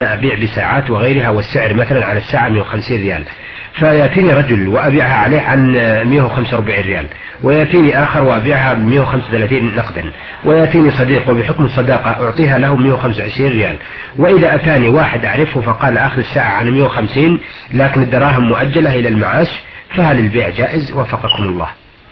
أبيع بساعات وغيرها والسعر مثلا على الساعة 150 ريال، فيأتيني رجل وأبيعها عليه عن 145 ريال، ويأتيني آخر وأبيعها ب 135 نقدا، ويأتيني صديق وبحكم الصداقة أعطيها له 125 ريال. وإذا أتاني واحد أعرفه فقال آخر الساعة عن 150 لكن الدراهم مؤجلة إلى المعاش، فهل البيع جائز وفقكم الله؟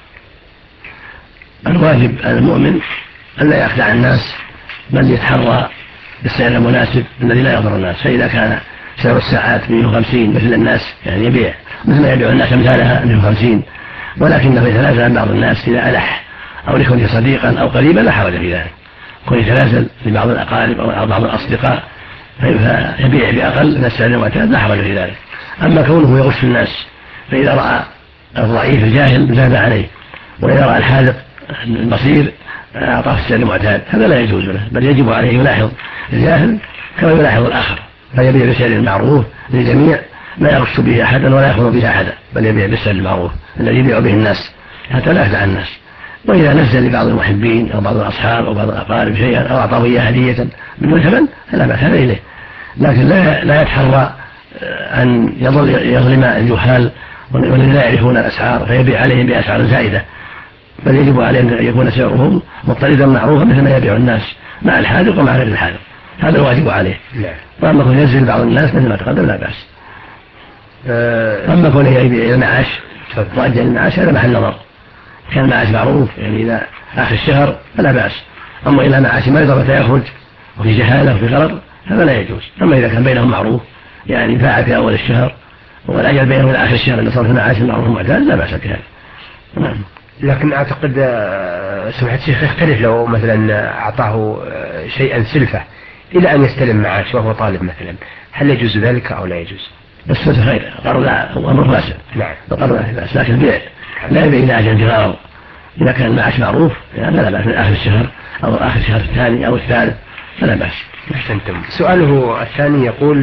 الواجب على المؤمن أن لا يخدع الناس، بل يتحرى بالسعر المناسب الذي لا يضر الناس. فإذا كان سعر الساعات 150 مثل الناس يعني يبيع مثل ما يبيع الناس أمثالها 150، ولكنه يتنازل عن بعض الناس إذا ألح أو لكونه صديقا أو قريبا لا حرج في ذلك، كون يتنازل لبعض الأقارب أو بعض الأصدقاء فيبيع بأقل من السعر المعتاد لا حرج في ذلك. أما كونه يغش الناس فإذا رأى الضعيف الجاهل زاد عليه، وإذا رأى الحاذق البصير أعطاه السعر المعتاد، هذا لا يجوز له، بل يجب عليه يلاحظ الجاهل كما يلاحظ الآخر، فيبيع بسعر المعروف للجميع لا يغش به أحدا ولا يأخذ به أحدا، بل يبيع بالسعر المعروف الذي يبيع به الناس حتى لا يخدع الناس. وإذا نزل لبعض المحبين أو بعض الأصحاب أو بعض الأقارب شيئا أو أعطاه إياه هدية بدون ثمن فلا بأس هذا إليه، لكن لا يتحرى أن يظلم الجهال والذين لا يعرفون الأسعار فيبيع عليهم بأسعار زائدة، بل يجب عليه أن يكون سعرهم مضطردا معروفا مثل ما يبيع الناس مع الحاذق ومع غير الحاذق، هذا الواجب عليه. وأما كون ينزل بعض الناس مثل ما تقدم لا بأس. أما كون يبيع إلى المعاش وأجل المعاش هذا محل نظر، كان المعاش معروف يعني إلى آخر الشهر فلا بأس، أما إلى معاش مرض متى يخرج وفي جهالة وفي غرر هذا لا يجوز. أما إذا كان بينهم معروف يعني باع في أول الشهر والأجل بينهم إلى آخر الشهر أن صار في معاش المعروف المعتاد لا بأس بهذا. نعم. لكن أعتقد سمعت الشيخ يختلف لو مثلا أعطاه شيئا سلفة إلى أن يستلم معاش وهو طالب مثلا، هل يجوز ذلك أو لا يجوز؟ السلفة خير، قرض أمر فاسد. نعم. القرض لا بأس، لكن البيع لا يبيع إلى أجل غرر. إذا كان المعاش معروف يعني فلا بأس من آخر الشهر أو آخر الشهر الثاني أو الثالث فلا بأس. أحسنتم. سؤاله الثاني يقول